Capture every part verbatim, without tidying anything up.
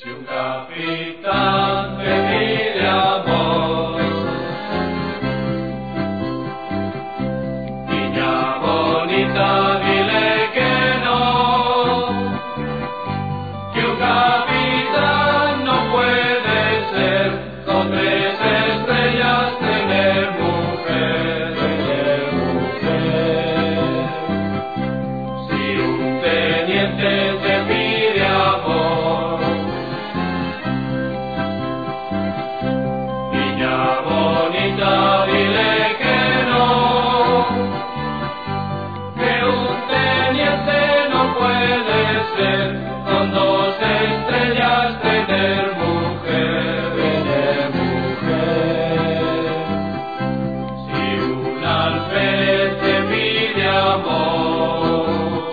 Si un capitán te pide amor, niña bonita, dile que no, que un capitán no puede ser con tres estrellas tener mujer, tener mujer. Si un teniente te pide amor, niña bonita, dile que no, que un teniente no puede ser con dos estrellas tener mujer, tener mujer. Si un alférez te pide amor,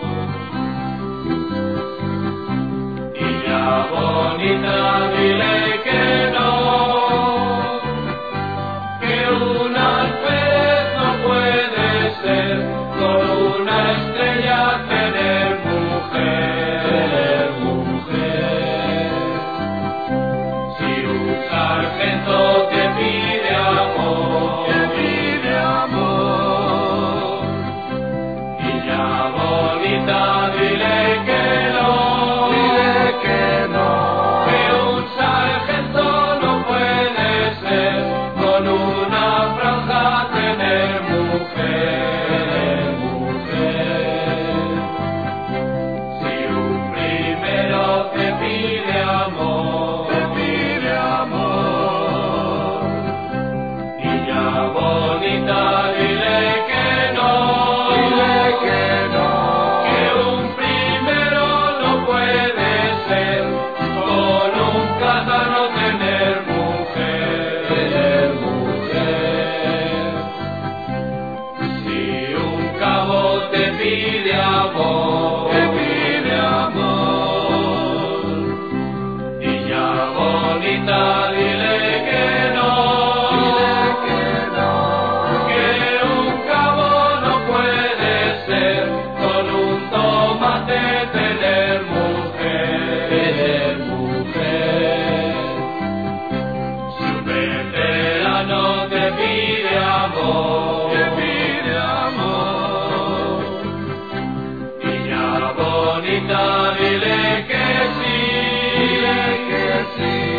niña bonita, dile que no, que un alférez no puede ser con una estrella tener mujer, tener mujer. Si un sargento te pide amor, te pide amor, niña bonita, dile que no, dile que no, que un sargento no puede ser con una franja tener mujer, tener mujer. Si un primero te pide amor, te pide amor, niña bonita, dile que no, dile que no, que un primero no puede ser con un cántaro tener mujer, tener mujer. Si un cabo te pide amor, te pide amor, niña bonita, dile que no, dile que no, que un cabo no puede ser con un tomate tener mujer, tener mujer. Si un veterano te pide amor, te pide amor, niña bonita, dile que sí, dile que sí.